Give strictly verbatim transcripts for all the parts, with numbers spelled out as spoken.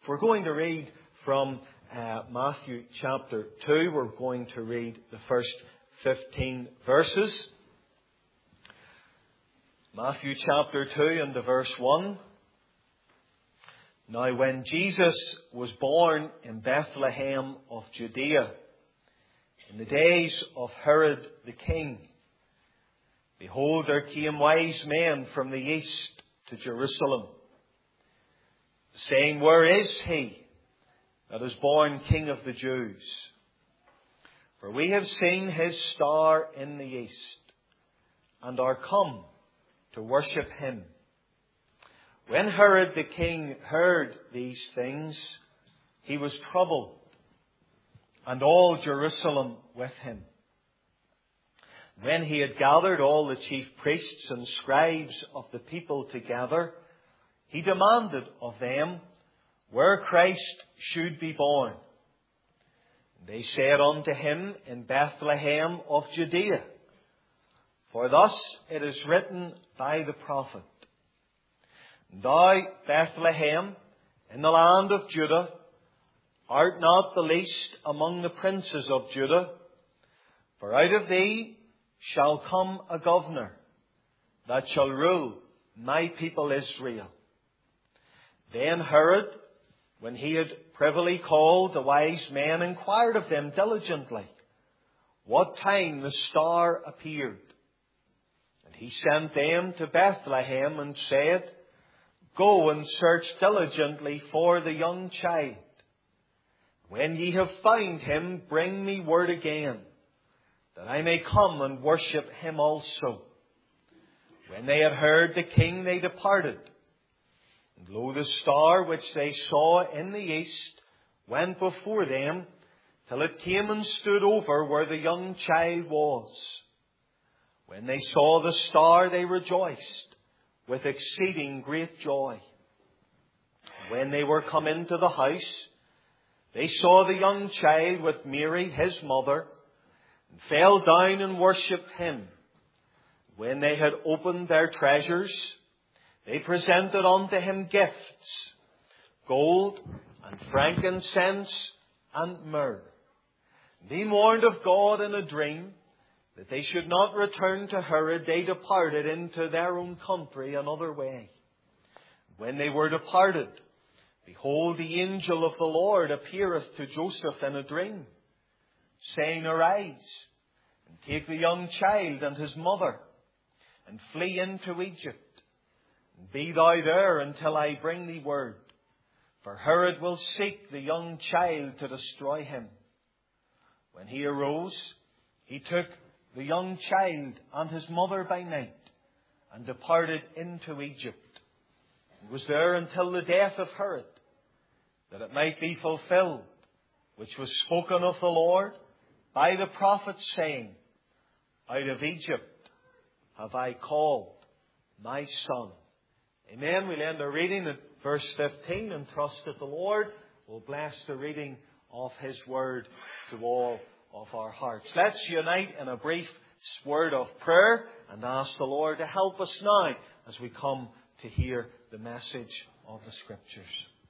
If we're going to read from uh, Matthew chapter two, we're going to read the first fifteen verses. Matthew chapter two and the verse one. Now when Jesus was born in Bethlehem of Judea, in the days of Herod the king, behold, there came wise men from the east to Jerusalem, saying, Where is he that is born King of the Jews? For we have seen his star in the east, and are come to worship him. When Herod the king heard these things, he was troubled, and all Jerusalem with him. When he had gathered all the chief priests and scribes of the people together, he demanded of them where Christ should be born. They said unto him, In Bethlehem of Judea. For thus it is written by the prophet, Thou, Bethlehem, in the land of Judah, art not the least among the princes of Judah, for out of thee shall come a governor that shall rule my people Israel. Then Herod, when he had privily called the wise men, inquired of them diligently what time the star appeared. And he sent them to Bethlehem and said, Go and search diligently for the young child. When ye have found him, bring me word again, that I may come and worship him also. When they had heard the king, they departed. And lo, the star which they saw in the east went before them, till it came and stood over where the young child was. When they saw the star, they rejoiced with exceeding great joy. When they were come into the house, they saw the young child with Mary, his mother, and fell down and worshipped him. When they had opened their treasures, they presented unto him gifts, gold and frankincense and myrrh. Being warned of God in a dream that they should not return to Herod, they departed into their own country another way. When they were departed, behold, the angel of the Lord appeareth to Joseph in a dream, saying, Arise, and take the young child and his mother, and flee into Egypt, and be thou there until I bring thee word. For Herod will seek the young child to destroy him. When he arose, he took the young child and his mother by night, and departed into Egypt, and was there until the death of Herod, that it might be fulfilled, which was spoken of the Lord by the prophet, saying, Out of Egypt have I called my son. Amen. We'll end our reading at verse fifteen, and trust that the Lord will bless the reading of his word to all of our hearts. Let's unite in a brief word of prayer and ask the Lord to help us now as we come to hear the message of the Scriptures.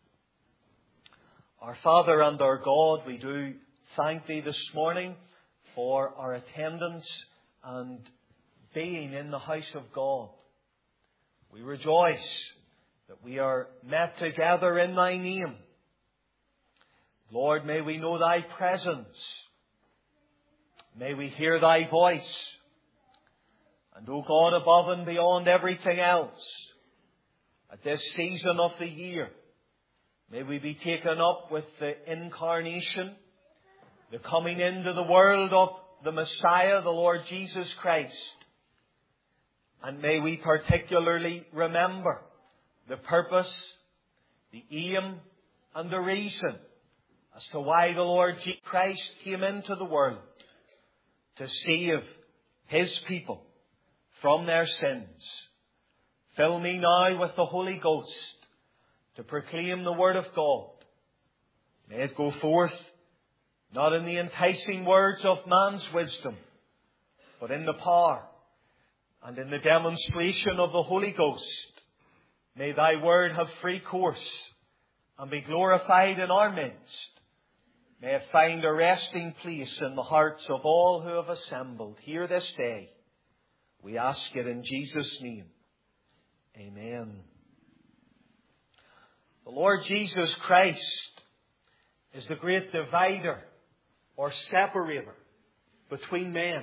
Our Father and our God, we do thank thee this morning for our attendance and being in the house of God. We rejoice that we are met together in thy name. Lord, may we know thy presence. May we hear thy voice. And, O God, above and beyond everything else, at this season of the year, may we be taken up with the incarnation, the coming into the world of the Messiah, the Lord Jesus Christ. And may we particularly remember the purpose, the aim, and the reason as to why the Lord Jesus Christ came into the world, to save his people from their sins. Fill me now with the Holy Ghost to proclaim the word of God. May it go forth not in the enticing words of man's wisdom, but in the power and in the demonstration of the Holy Ghost. May thy word have free course and be glorified in our midst. May it find a resting place in the hearts of all who have assembled here this day. We ask it in Jesus' name. Amen. The Lord Jesus Christ is the great divider or separator between men.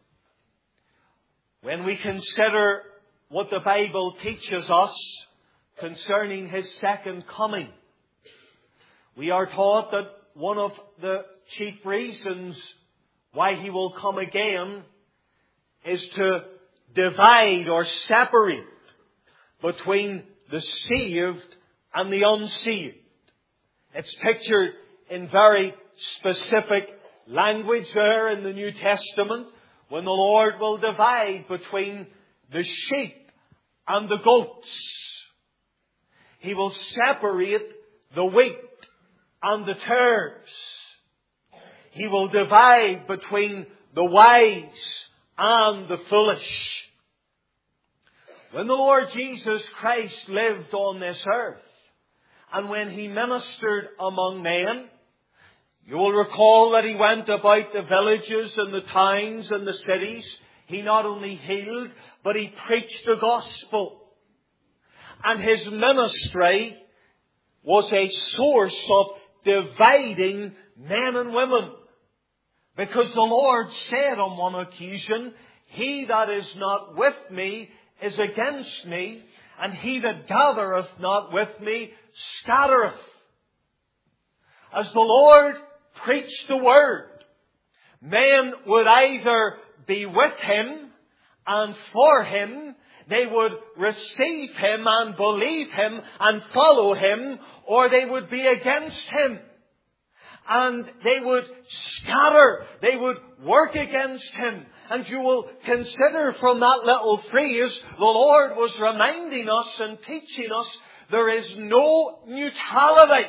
When we consider what the Bible teaches us concerning His second coming, we are taught that one of the chief reasons why He will come again is to divide or separate between the saved and the unsaved. It's pictured in very specific language there in the New Testament when the Lord will divide between the sheep and the goats. He will separate the wheat and the tares. He will divide between the wise and the foolish. When the Lord Jesus Christ lived on this earth, and when He ministered among men, you will recall that He went about the villages and the towns and the cities. He not only healed, but He preached the gospel. And His ministry was a source of dividing men and women. Because the Lord said on one occasion, "He that is not with me is against me, and he that gathereth not with me scattereth." As the Lord preached the word, men would either be with Him and for Him, they would receive Him and believe Him and follow Him, or they would be against Him. And they would scatter. They would work against Him. And you will consider from that little phrase, the Lord was reminding us and teaching us there is no neutrality.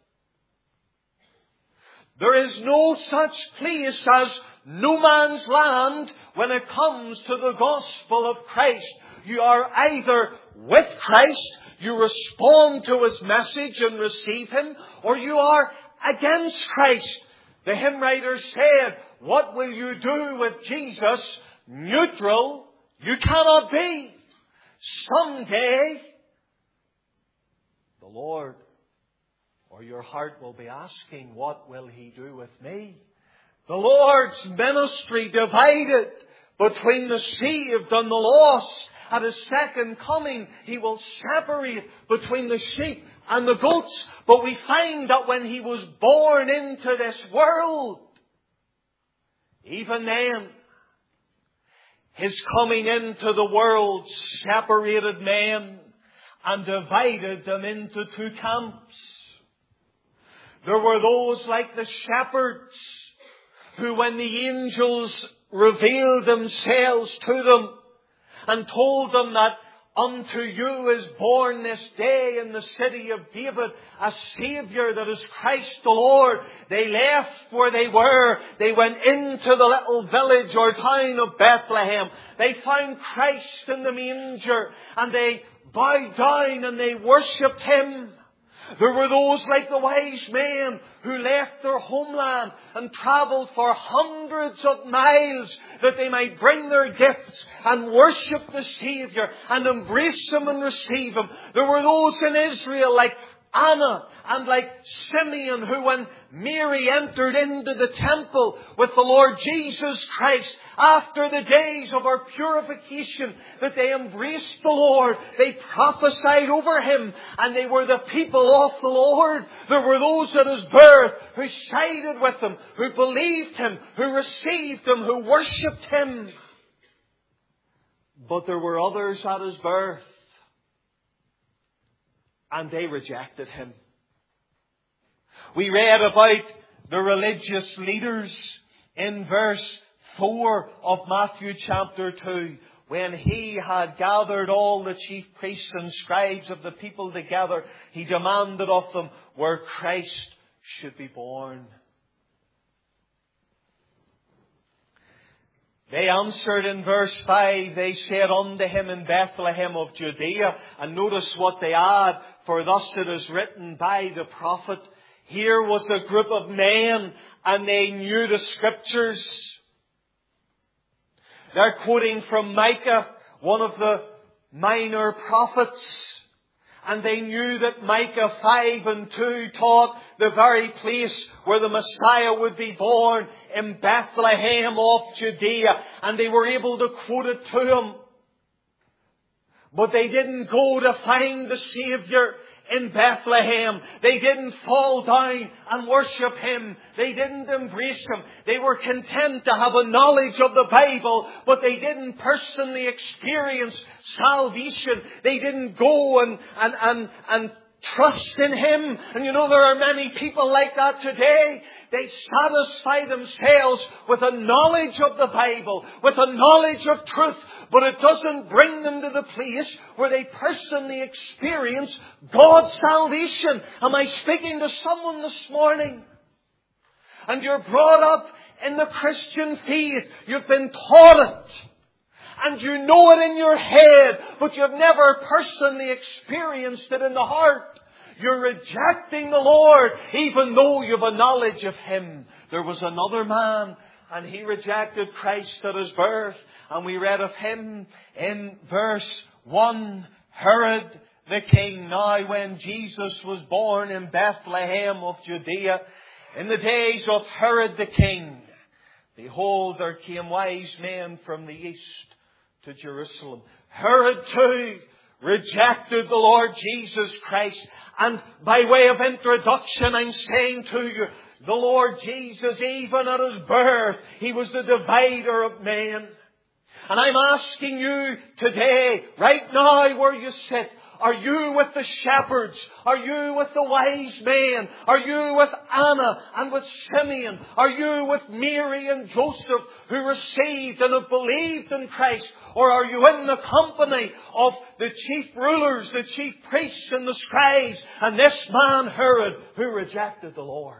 There is no such place as no man's land when it comes to the gospel of Christ. You are either with Christ, you respond to His message and receive Him, or you are against Christ. The hymn writer said, "What will you do with Jesus? Neutral you cannot be." Someday, the Lord or your heart will be asking, "What will He do with me?" The Lord's ministry divided between the saved and the lost. At His second coming, He will separate between the sheep and the goats. But we find that when He was born into this world, even then, His coming into the world separated men and divided them into two camps. There were those like the shepherds who, when the angels revealed themselves to them and told them that unto you is born this day in the city of David a Saviour that is Christ the Lord, they left where they were. They went into the little village or town of Bethlehem. They found Christ in the manger and they bowed down and they worshipped Him. There were those like the wise men who left their homeland and travelled for hundreds of miles that they might bring their gifts and worship the Saviour and embrace Him and receive Him. There were those in Israel like Anna and like Simeon who, when Mary entered into the temple with the Lord Jesus Christ after the days of her purification, that they embraced the Lord. They prophesied over Him and they were the people of the Lord. There were those at His birth who sided with Him, who believed Him, who received Him, who worshipped Him. But there were others at His birth and they rejected Him. We read about the religious leaders in verse four of Matthew chapter two. When He had gathered all the chief priests and scribes of the people together, He demanded of them where Christ should be born. They answered in verse five, they said unto him in Bethlehem of Judea. And notice what they add, for thus it is written by the prophet. Here was a group of men and they knew the Scriptures. They're quoting from Micah, one of the minor prophets. And they knew that Micah five and two taught the very place where the Messiah would be born, in Bethlehem of Judea. And they were able to quote it to him. But they didn't go to find the Saviour in Bethlehem. They didn't fall down and worship Him. They didn't embrace Him. They were content to have a knowledge of the Bible, but they didn't personally experience salvation. They didn't go and, and, and, and trust in Him. And you know, there are many people like that today. They satisfy themselves with a knowledge of the Bible, with a knowledge of truth, but it doesn't bring them to the place where they personally experience God's salvation. Am I speaking to someone this morning? And you're brought up in the Christian faith. You've been taught it. And you know it in your head, but you've never personally experienced it in the heart. You're rejecting the Lord, even though you've a knowledge of Him. There was another man, and he rejected Christ at His birth. And we read of him in verse one, Herod the king. Now when Jesus was born in Bethlehem of Judea, in the days of Herod the king, behold, there came wise men from the east to Jerusalem. Herod too rejected the Lord Jesus Christ. And by way of introduction, I'm saying to you, the Lord Jesus, even at His birth, He was the divider of men. And I'm asking you today, right now where you sit, are you with the shepherds? Are you with the wise men? Are you with Anna and with Simeon? Are you with Mary and Joseph who received and have believed in Christ? Or are you in the company of the chief rulers, the chief priests and the scribes, and this man Herod who rejected the Lord?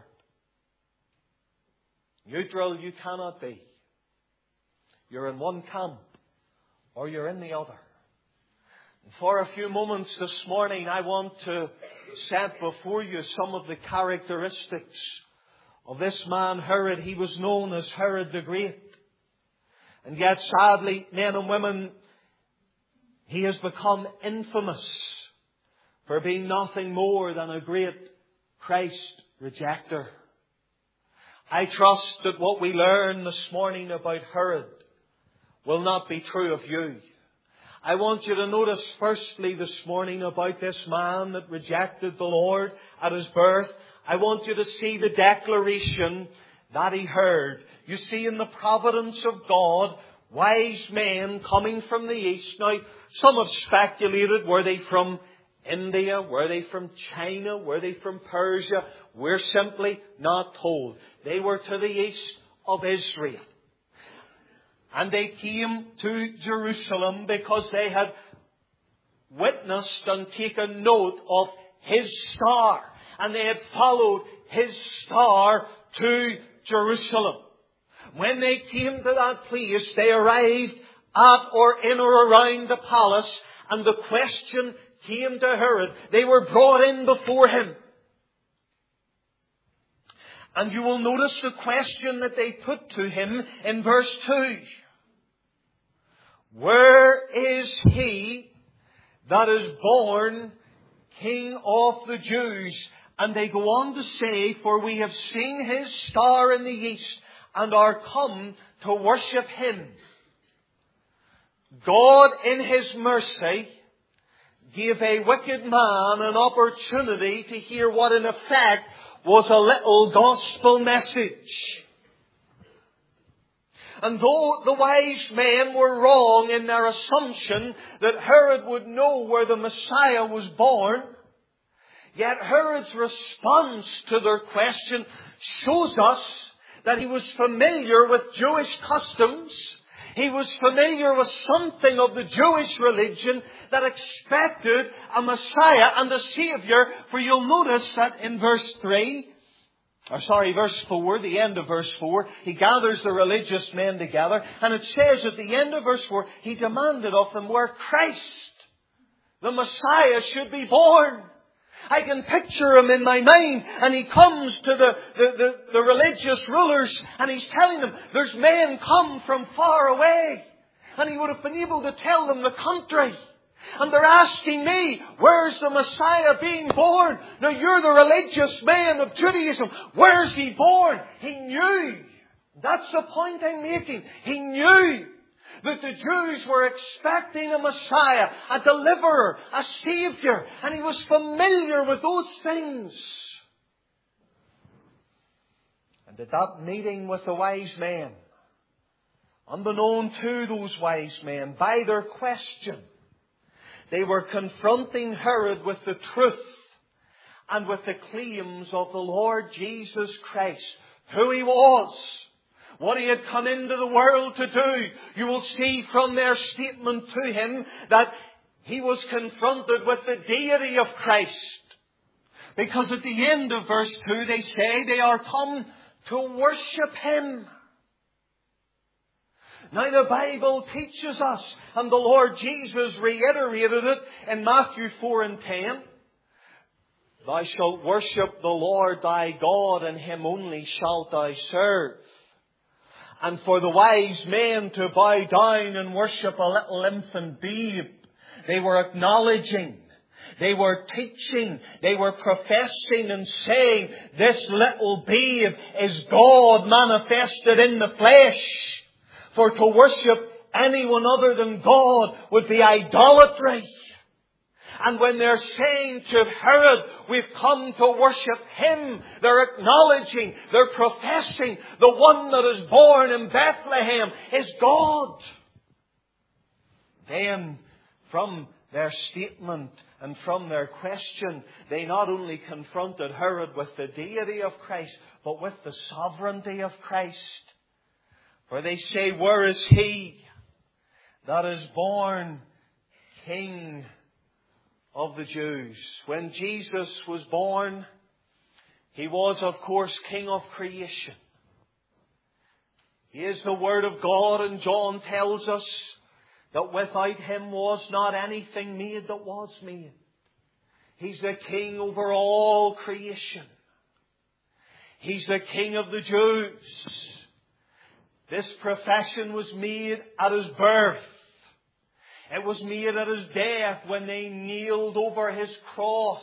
Neutral you cannot be. You're in one camp or you're in the other. For a few moments this morning, I want to set before you some of the characteristics of this man Herod. He was known as Herod the Great. And yet, sadly, men and women, he has become infamous for being nothing more than a great Christ rejecter. I trust that what we learn this morning about Herod will not be true of you. I want you to notice firstly this morning about this man that rejected the Lord at His birth. I want you to see the declaration that he heard. You see, in the providence of God, wise men coming from the east. Now, some have speculated, were they from India? Were they from China? Were they from Persia? We're simply not told. They were to the east of Israel. And they came to Jerusalem because they had witnessed and taken note of His star. And they had followed His star to Jerusalem. When they came to that place, they arrived at or in or around the palace. And the question came to Herod. They were brought in before him. And you will notice the question that they put to him in verse two. Where is He that is born King of the Jews? And they go on to say, for we have seen His star in the east and are come to worship Him. God in His mercy gave a wicked man an opportunity to hear what in effect was a little gospel message. And though the wise men were wrong in their assumption that Herod would know where the Messiah was born, yet Herod's response to their question shows us that he was familiar with Jewish customs. He was familiar with something of the Jewish religion that expected a Messiah and a Savior. For you'll notice that in verse three, Or sorry, verse four, the end of verse four, he gathers the religious men together, and it says at the end of verse four, he demanded of them where Christ, the Messiah, should be born. I can picture him in my mind, and he comes to the, the, the, the religious rulers, and he's telling them, there's men come from far away. And he would have been able to tell them the country. And they're asking me, where's the Messiah being born? Now you're the religious man of Judaism. Where's he born? He knew. That's the point I'm making. He knew that the Jews were expecting a Messiah, a deliverer, a Savior. And he was familiar with those things. And at that meeting with the wise men, unbeknown to those wise men, by their question, they were confronting Herod with the truth and with the claims of the Lord Jesus Christ, who he was, what he had come into the world to do. You will see from their statement to him that he was confronted with the deity of Christ. Because at the end of verse two they say they are come to worship him. Now the Bible teaches us, and the Lord Jesus reiterated it in Matthew four and ten. Thou shalt worship the Lord thy God, and him only shalt thou serve. And for the wise men to bow down and worship a little infant babe, they were acknowledging, they were teaching, they were professing and saying, this little babe is God manifested in the flesh. For to worship anyone other than God would be idolatry. And when they're saying to Herod, we've come to worship him, they're acknowledging, they're professing, the one that is born in Bethlehem is God. Then, from their statement and from their question, they not only confronted Herod with the deity of Christ, but with the sovereignty of Christ. For they say, where is he that is born King of the Jews? When Jesus was born, he was, of course, King of creation. He is the Word of God, and John tells us that without him was not anything made that was made. He's the King over all creation. He's the King of the Jews. This profession was made at his birth. It was made at his death when they kneeled over his cross.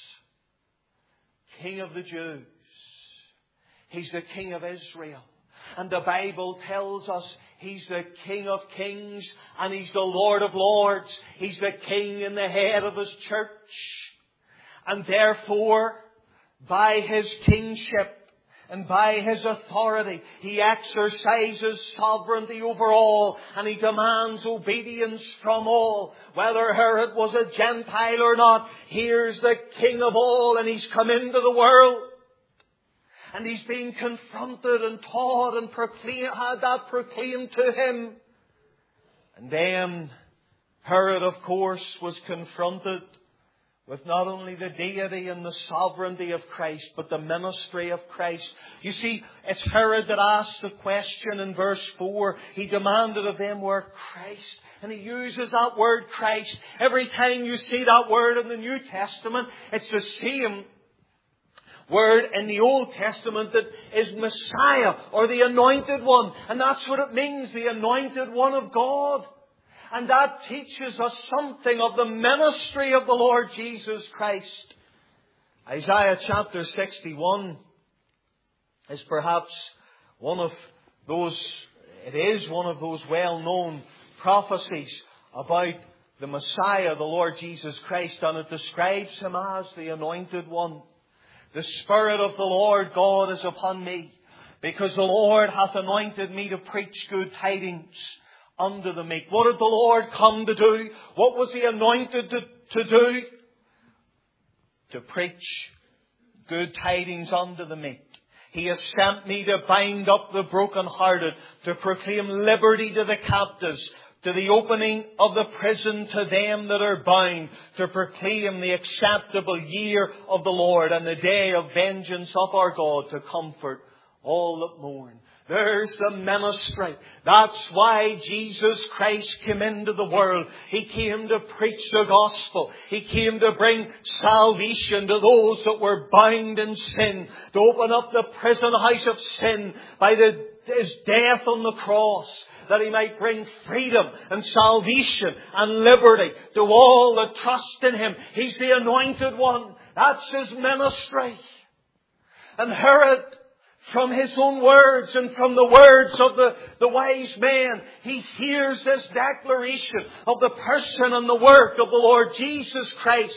King of the Jews. He's the King of Israel. And the Bible tells us he's the King of kings and he's the Lord of lords. He's the King and the head of his church. And therefore, by his kingship, and by his authority, he exercises sovereignty over all, and he demands obedience from all. Whether Herod was a Gentile or not, here's the King of all, and he's come into the world. And he's being confronted and taught and proclaimed, had that proclaimed to him. And then Herod, of course, was confronted with not only the deity and the sovereignty of Christ, but the ministry of Christ. You see, it's Herod that asked the question in verse four. He demanded of them where Christ. And he uses that word Christ. Every time you see that word in the New Testament, it's the same word in the Old Testament that is Messiah, or the Anointed One. And that's what it means, the Anointed One of God. And that teaches us something of the ministry of the Lord Jesus Christ. Isaiah chapter sixty-one is perhaps one of those, it is one of those well-known prophecies about the Messiah, the Lord Jesus Christ, and it describes him as the Anointed One. The Spirit of the Lord God is upon me, because the Lord hath anointed me to preach good tidings unto the meek. What did the Lord come to do? What was he anointed to, to do? To preach good tidings unto the meek. He has sent me to bind up the brokenhearted, to proclaim liberty to the captives, to the opening of the prison to them that are bound, to proclaim the acceptable year of the Lord and the day of vengeance of our God, to comfort all that mourn. There's the ministry. That's why Jesus Christ came into the world. He came to preach the gospel. He came to bring salvation to those that were bound in sin, to open up the prison house of sin by the, His death on the cross, that He might bring freedom and salvation and liberty to all that trust in Him. He's the anointed one. That's His ministry. And Herod, from his own words and from the words of the, the wise men, he hears this declaration of the person and the work of the Lord Jesus Christ.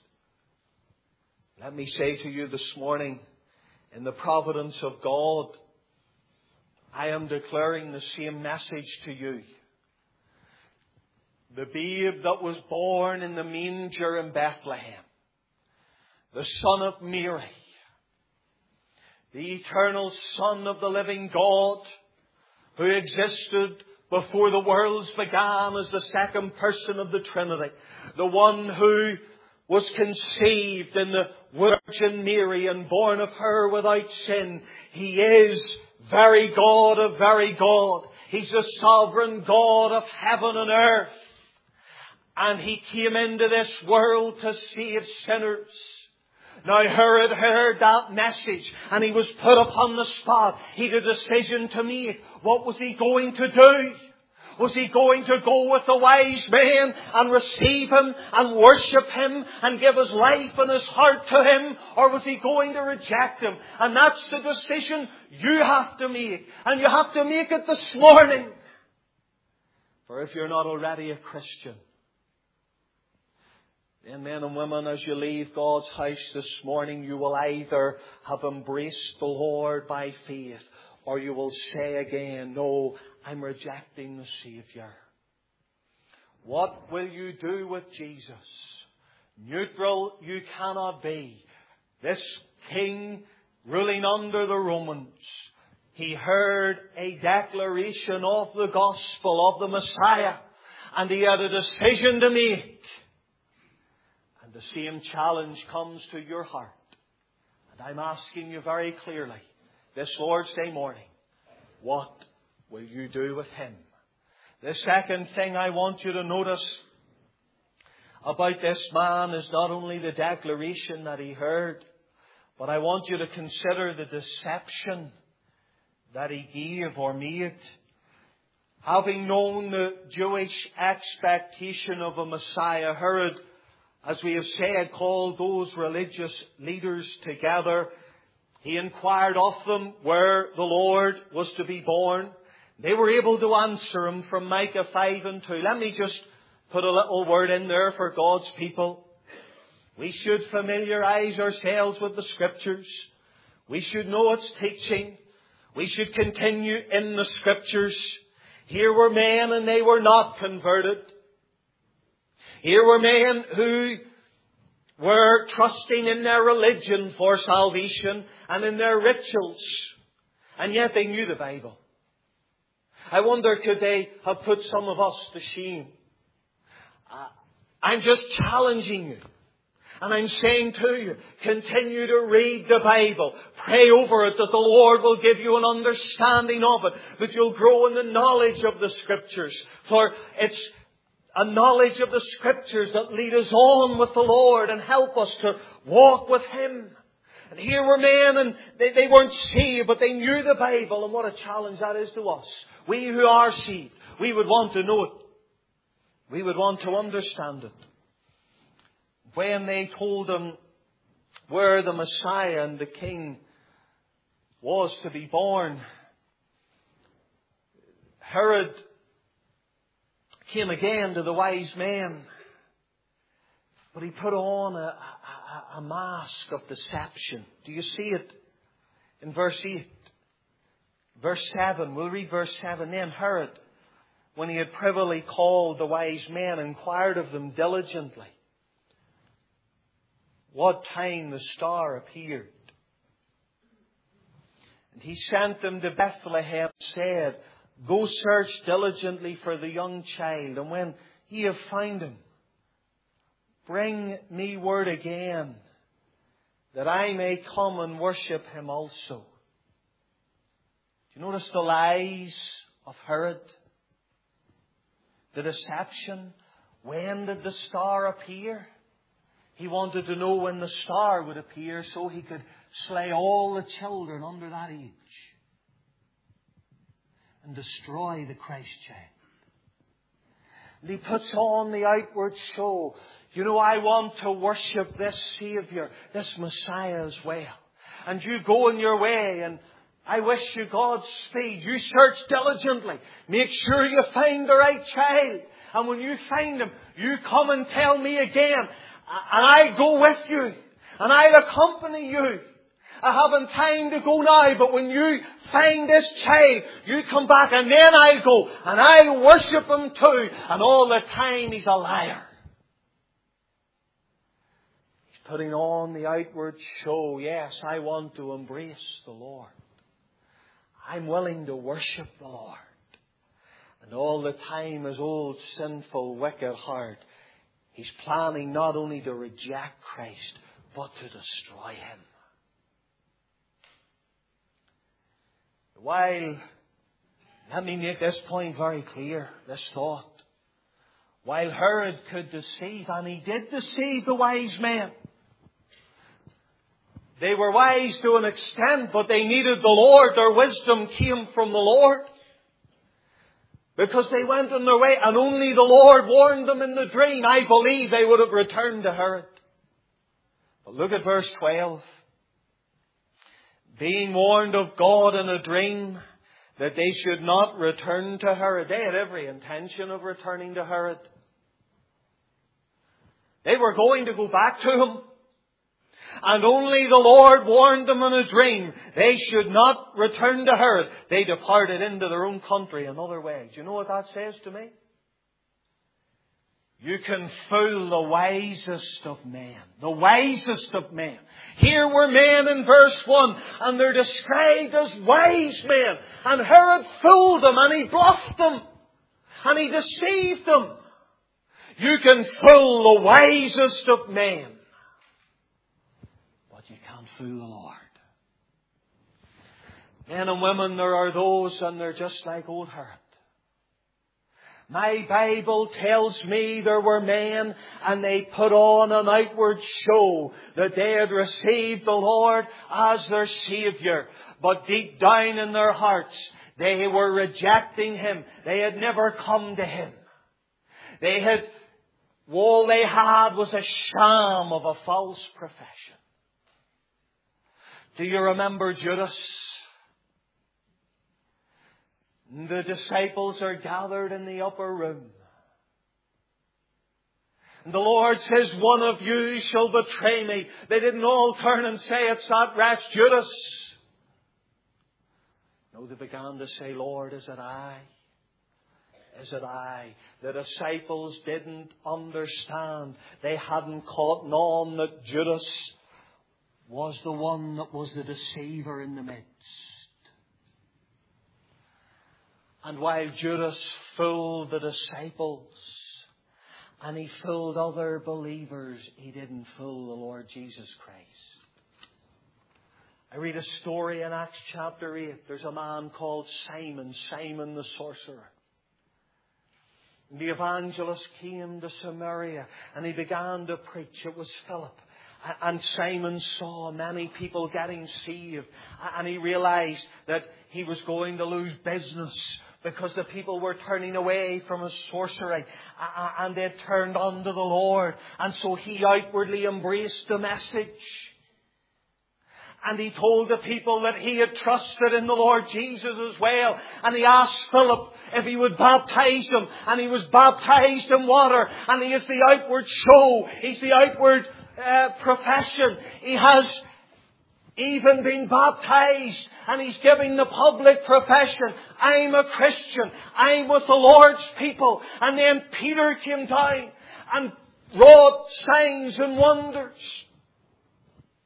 Let me say to you this morning, in the providence of God, I am declaring the same message to you. The babe that was born in the manger in Bethlehem, the Son of Mary, the eternal Son of the living God, who existed before the worlds began as the second person of the Trinity, the one who was conceived in the Virgin Mary and born of her without sin. He is very God of very God. He's the sovereign God of heaven and earth. And He came into this world to save sinners. Now Herod heard that message and he was put upon the spot. He had a decision to make. What was he going to do? Was he going to go with the wise men and receive Him and worship Him and give his life and his heart to Him? Or was he going to reject Him? And that's the decision you have to make. And you have to make it this morning. For if you're not already a Christian, and men and women, as you leave God's house this morning, you will either have embraced the Lord by faith, or you will say again, no, I'm rejecting the Saviour. What will you do with Jesus? Neutral you cannot be. This king ruling under the Romans, he heard a declaration of the gospel of the Messiah, and he had a decision to make. And the same challenge comes to your heart. And I'm asking you very clearly, this Lord's Day morning, what will you do with Him? The second thing I want you to notice about this man is not only the declaration that he heard, but I want you to consider the deception that he gave or made. Having known the Jewish expectation of a Messiah, Herod, as we have said, called those religious leaders together. He inquired of them where the Lord was to be born. They were able to answer him from Micah five and two. Let me just put a little word in there for God's people. We should familiarize ourselves with the Scriptures. We should know its teaching. We should continue in the Scriptures. Here were men and they were not converted. Here were men who were trusting in their religion for salvation and in their rituals. And yet they knew the Bible. I wonder, could they have put some of us to shame? Uh, I'm just challenging you. And I'm saying to you, continue to read the Bible. Pray over it that the Lord will give you an understanding of it. That you'll grow in the knowledge of the Scriptures. For it's a knowledge of the Scriptures that lead us on with the Lord and help us to walk with Him. And here were men and they, they weren't saved, but they knew the Bible. And what a challenge that is to us. We who are saved, we would want to know it. We would want to understand it. When they told him where the Messiah and the King was to be born, Herod came again to the wise men. But he put on a, a, a mask of deception. Do you see it in verse eight? Verse seven. We'll read verse seven. Then Herod, when he had privily called the wise men, inquired of them diligently what time the star appeared. And he sent them to Bethlehem and said, Go search diligently for the young child, and when ye have found him, bring me word again, that I may come and worship him also. Do you notice the lies of Herod? The deception. When did the star appear? He wanted to know when the star would appear so he could slay all the children under that age and destroy the Christ child. And he puts on the outward show. You know, I want to worship this Saviour, this Messiah as well. And you go in your way, and I wish you Godspeed. You search diligently. Make sure you find the right child. And when you find him, you come and tell me again. And I go with you. And I'll accompany you. I haven't time to go now, but when you find this child, you come back, and then I'll go. And I'll worship him too. And all the time he's a liar. He's putting on the outward show. Yes, I want to embrace the Lord. I'm willing to worship the Lord. And all the time his old sinful wicked heart, he's planning not only to reject Christ, but to destroy him. While, let me make this point very clear, this thought. While Herod could deceive, and he did deceive the wise men. They were wise to an extent, but they needed the Lord. Their wisdom came from the Lord. Because they went on their way, and only the Lord warned them in the dream. I believe they would have returned to Herod. But look at verse twelve. Being warned of God in a dream that they should not return to Herod. They had every intention of returning to Herod. They were going to go back to him. And only the Lord warned them in a dream they should not return to Herod. They departed into their own country another way. Do you know what that says to me? You can fool the wisest of men. The wisest of men. Here were men in verse one, and they're described as wise men. And Herod fooled them, and he bluffed them, and he deceived them. You can fool the wisest of men, but you can't fool the Lord. Men and women, there are those, and they're just like old Herod. My Bible tells me there were men, and they put on an outward show that they had received the Lord as their Saviour. But deep down in their hearts, they were rejecting Him. They had never come to Him. They had, all they had was a sham of a false profession. Do you remember Judas? The disciples are gathered in the upper room. And the Lord says, one of you shall betray me. They didn't all turn and say, it's that wretch Judas. No, they began to say, Lord, is it I? Is it I? The disciples didn't understand. They hadn't caught on that Judas was the one that was the deceiver in the midst. And while Judas fooled the disciples and he fooled other believers, he didn't fool the Lord Jesus Christ. I read a story in Acts chapter eight. There's a man called Simon, Simon the sorcerer. And the evangelist came to Samaria and he began to preach. It was Philip. And Simon saw many people getting saved. And he realized that he was going to lose business because the people were turning away from his sorcery. And they had turned unto the Lord. And so he outwardly embraced the message. And he told the people that he had trusted in the Lord Jesus as well. And he asked Philip if he would baptize them. And he was baptized in water. And he is the outward show. He's the outward uh, profession. He has even been baptized. And he's giving the public profession. I'm a Christian. I'm with the Lord's people. And then Peter came down and wrought signs and wonders.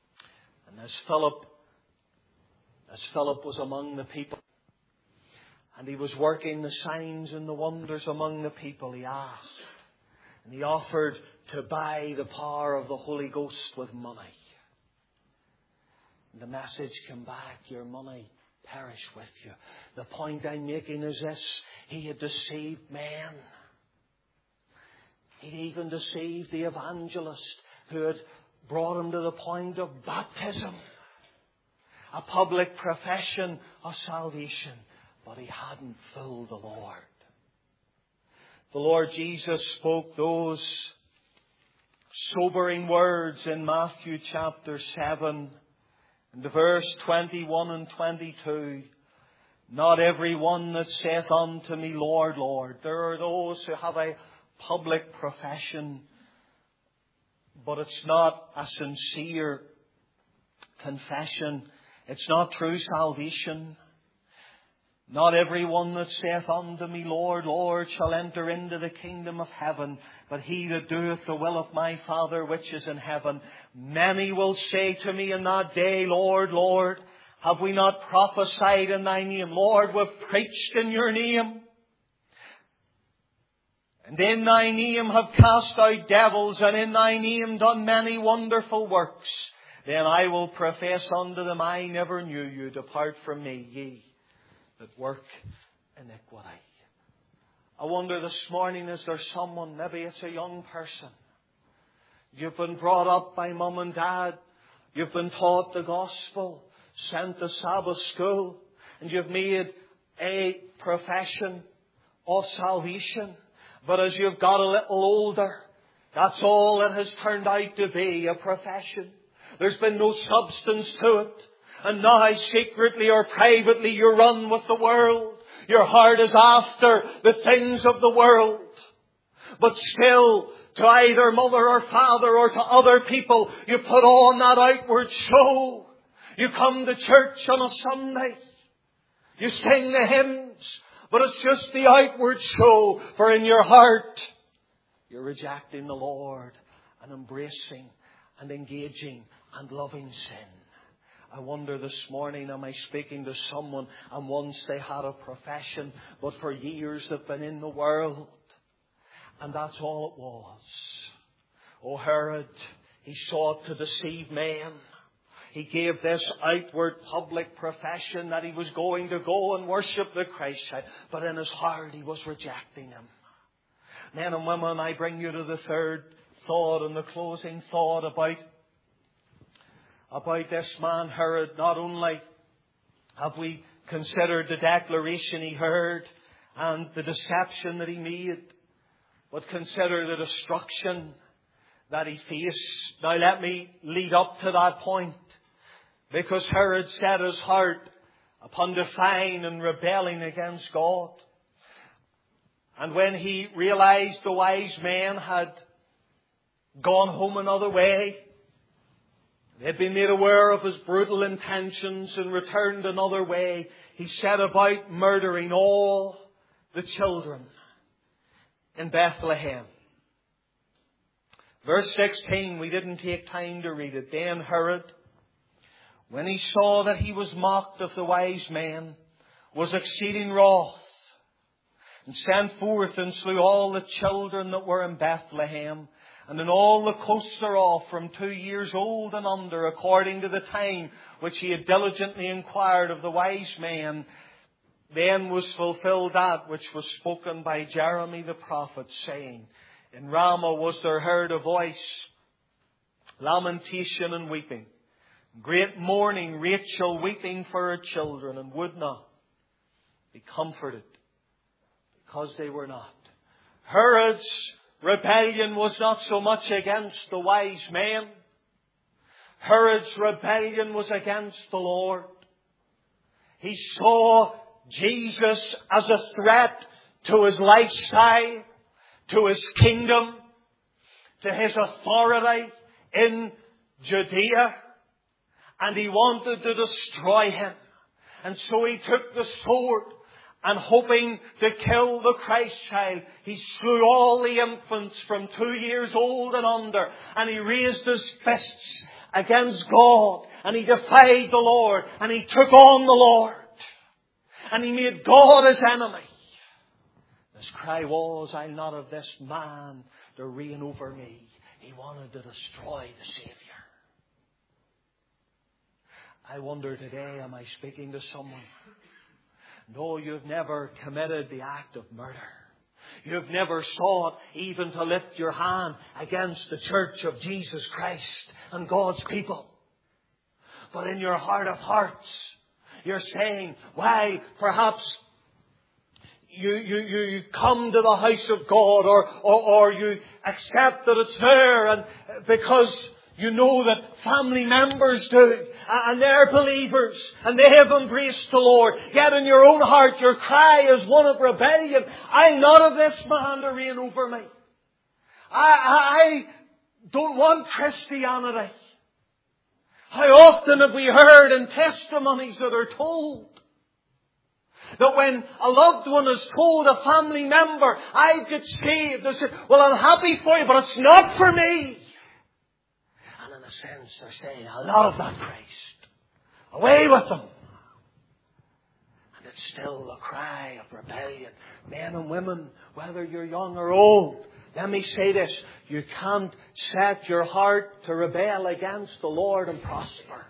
As Philip, as Philip was among the people, and he was working the signs and the wonders among the people, he asked. And he offered to buy the power of the Holy Ghost with money. And the message came back, your money perish with you. The point I'm making is this: he had deceived men. He'd even deceived the evangelist who had brought him to the point of baptism, a public profession of salvation. But he hadn't fooled the Lord. The Lord Jesus spoke those sobering words in Matthew chapter seven, in the verse twenty-one and twenty-two. Not every one that saith unto me, Lord, Lord. There are those who have a public profession, but it's not a sincere confession. It's not true salvation. Not every one that saith unto me, Lord, Lord, shall enter into the kingdom of heaven, but he that doeth the will of my Father which is in heaven. Many will say to me in that day, Lord, Lord, have we not prophesied in thy name? Lord, we've preached in your name. And in thy name have cast out devils, and in thy name done many wonderful works. Then I will profess unto them, I never knew you. Depart from me, ye that work iniquity. I wonder this morning, is there someone, maybe it's a young person. You've been brought up by mum and dad. You've been taught the gospel, sent to Sabbath school, and you've made a profession of salvation. But as you've got a little older, that's all it has turned out to be, a profession. There's been no substance to it. And now secretly or privately you run with the world. Your heart is after the things of the world. But still, to either mother or father or to other people, you put on that outward show. You come to church on a Sunday. You sing the hymns. But it's just the outward show. For in your heart, you're rejecting the Lord and embracing and engaging and loving sin. I wonder this morning, am I speaking to someone and once they had a profession, but for years they've been in the world. And that's all it was. Oh, Herod, he sought to deceive men. He gave this outward public profession that he was going to go and worship the Christ child. But in his heart he was rejecting him. Men and women, I bring you to the third thought and the closing thought about About this man Herod. Not only have we considered the declaration he heard and the deception that he made, but consider the destruction that he faced. Now let me lead up to that point. Because Herod set his heart upon defying and rebelling against God. And when he realized the wise men had gone home another way, they had been made aware of his brutal intentions and returned another way, he set about murdering all the children in Bethlehem. Verse sixteen, we didn't take time to read it. Then Herod, when he saw that he was mocked of the wise men, was exceeding wroth, and sent forth and slew all the children that were in Bethlehem, and in all the coasts thereof, from two years old and under, according to the time which he had diligently inquired of the wise men. Then was fulfilled that which was spoken by Jeremy the prophet, saying, In Ramah was there heard a voice, lamentation and weeping, great mourning, Rachel weeping for her children, and would not be comforted, because they were not. Herod's rebellion was not so much against the wise men. Herod's rebellion was against the Lord. He saw Jesus as a threat to his lifestyle, to his kingdom, to his authority in Judea. And he wanted to destroy him. And so he took the sword, and hoping to kill the Christ child, he slew all the infants from two years old and under. And he raised his fists against God. And he defied the Lord. And he took on the Lord. and he made God his enemy. His cry was, I'll not have this man to reign over me. He wanted to destroy the Saviour. I wonder today, am I speaking to someone? No, you've never committed the act of murder. You've never sought even to lift your hand against the church of Jesus Christ and God's people. But in your heart of hearts, you're saying, why, perhaps you, you, you come to the house of God, or, or, or you accept that it's there, and because you know that family members do, and they're believers, and they have embraced the Lord. Yet in your own heart, your cry is one of rebellion. I'll not have this man to reign over me. I, I don't want Christianity. How often have we heard in testimonies that are told that when a loved one has told a family member, I get saved, they say, well, I'm happy for you, but it's not for me. And in a sense, they're saying, I'll not have that Christ. Away with them. And it's still a cry of rebellion. Men and women, whether you're young or old, let me say this, you can't set your heart to rebel against the Lord and prosper.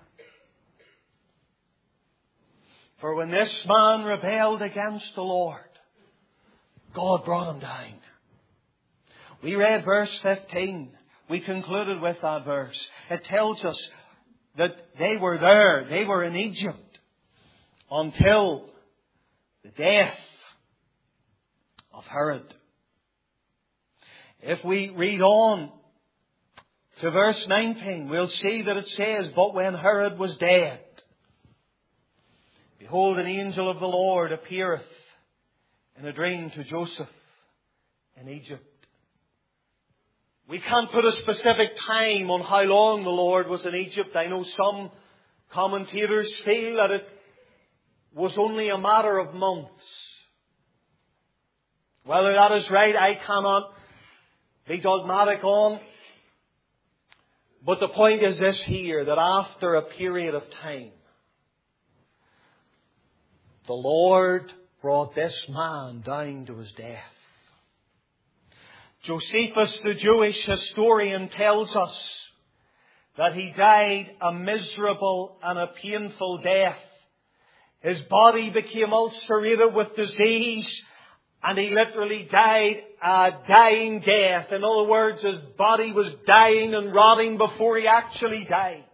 For when this man rebelled against the Lord, God brought him down. We read verse fifteen. We concluded with that verse. It tells us that they were there, they were in Egypt, until the death of Herod. If we read on to verse nineteen, we'll see that it says, but when Herod was dead, behold, an angel of the Lord appeareth in a dream to Joseph in Egypt. We can't put a specific time on how long the Lord was in Egypt. I know some commentators feel that it was only a matter of months. Whether that is right, I cannot be dogmatic on. But the point is this here, that after a period of time, the Lord brought this man down to his death. Josephus, the Jewish historian, tells us that he died a miserable and a painful death. His body became ulcerated with disease, and he literally died a dying death. In other words, his body was dying and rotting before he actually died.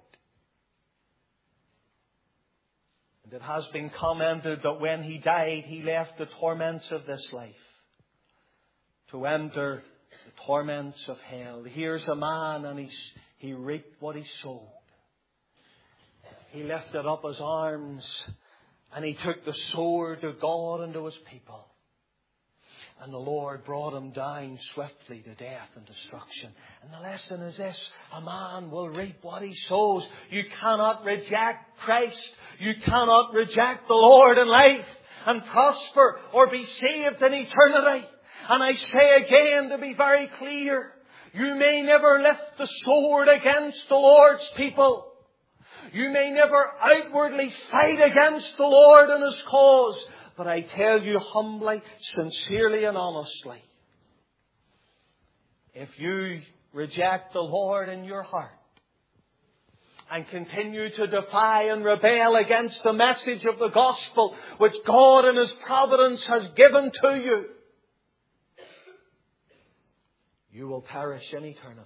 And it has been commented that when he died, he left the torments of this life to enter the torments of hell. Here's a man, and he's, he reaped what he sowed. He lifted up his arms, and he took the sword to God and to his people. And the Lord brought him down swiftly to death and destruction. And the lesson is this: a man will reap what he sows. You cannot reject Christ. You cannot reject the Lord in life and prosper or be saved in eternity. And I say again, to be very clear, you may never lift the sword against the Lord's people. You may never outwardly fight against the Lord and His cause. But I tell you humbly, sincerely and honestly, if you reject the Lord in your heart and continue to defy and rebel against the message of the gospel which God in His providence has given to you, you will perish in eternity.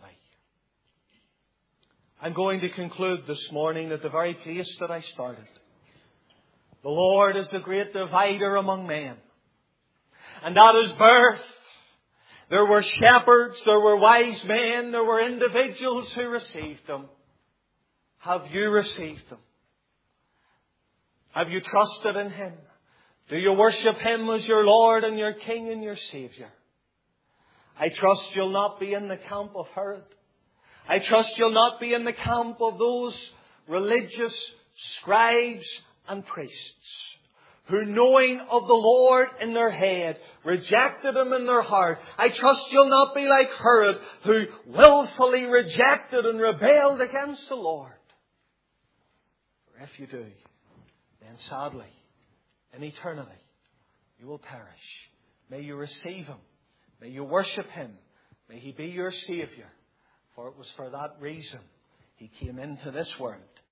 I'm going to conclude this morning at the very place that I started. The Lord is the great divider among men. And at His birth, there were shepherds, there were wise men, there were individuals who received Him. Have you received Him? Have you trusted in Him? Do you worship Him as your Lord and your King and your Saviour? I trust you'll not be in the camp of Herod. I trust you'll not be in the camp of those religious scribes and priests who, knowing of the Lord in their head, rejected Him in their heart. I trust you'll not be like Herod, who willfully rejected and rebelled against the Lord. For if you do, then sadly, in eternity, you will perish. May you receive Him. May you worship Him. May He be your Saviour. For it was for that reason He came into this world,